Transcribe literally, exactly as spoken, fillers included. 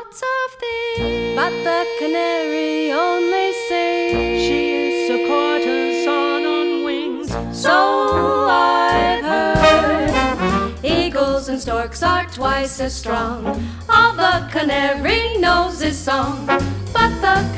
thoughts of thee. But the canary only sings. She is a courtesan on wings. So I've heard. Eagles and storks are twice as strong. All the canary knows is song. But the